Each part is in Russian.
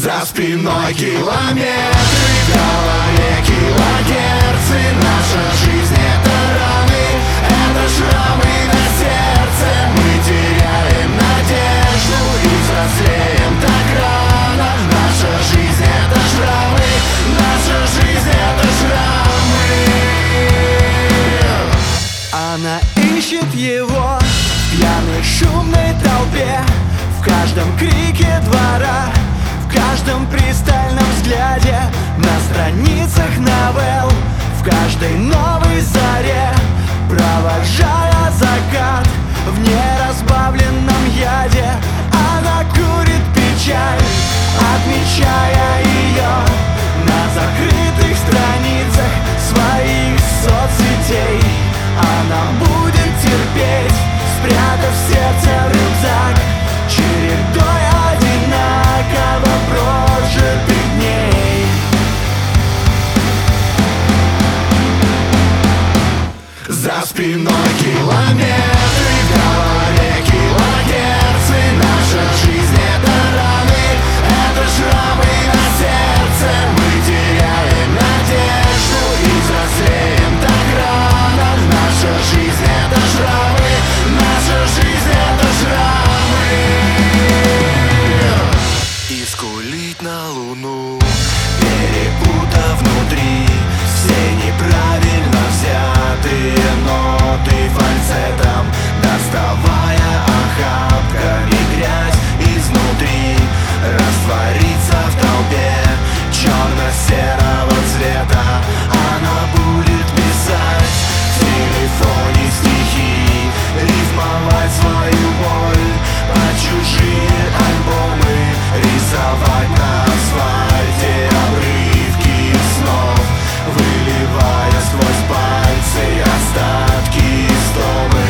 За спиной километры, в голове килогерцы. Наша жизнь — это раны, это шрамы на сердце. Мы теряем надежду и взрослеем так рано. Наша жизнь — это шрамы, наша жизнь — это шрамы. Она ищет его в пьяной шумной толпе, в каждом крике двора, в каждом пристальном взгляде, на страницах новелл, в каждой новой заре, провожая закат в неразбавленном яде. Она курит печаль, отмечая ее на закрытых страницах своих соцсетей. Она будет терпеть, спрятав в сердце рюкзак, чередой одинаково прожитых дней. За спиной километры, в голове килогерцы. Наша жизнь — это раны, это шрамы на сердце. Мы теряем надежду и взрослеем так рано. Наша жизнь — это шрамы, наша жизнь — это шрамы. И скулить на луну, перепутав внутри все неправильно взятые ноты фальцетом, доставая охапками грязь изнутри, раствориться в толпе черно-серого цвета. Она будет писать в телефоне стихи, рифмовать свою боль под чужие альбомы, рисовать на асфальте обрывки снов, выливая сквозь пальцы остатки истомы.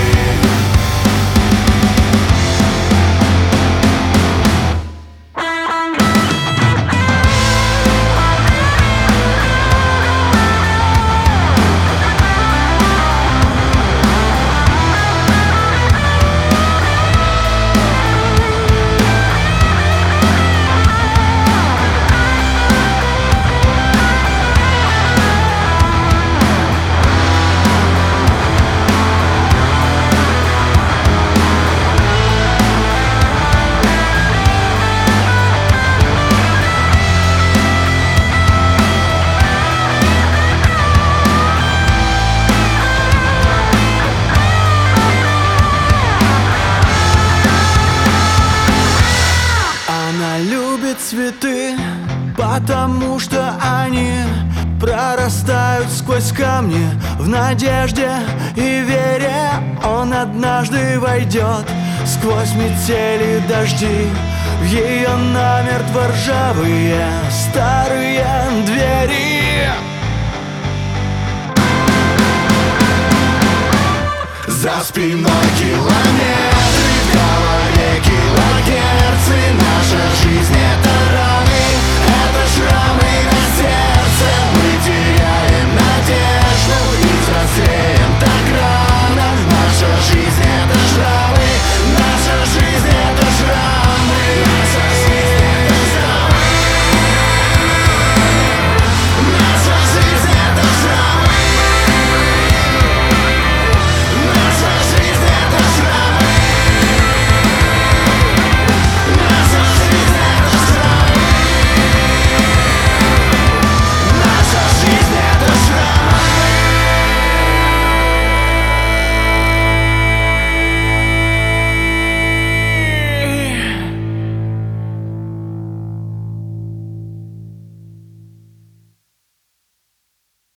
Она любит цветы, потому что они прорастают сквозь камни. В надежде и вере он однажды войдет сквозь метели дожди в ее намертво ржавые старые двери. За спиной километры, в голове килогерцы. Наша жизнь —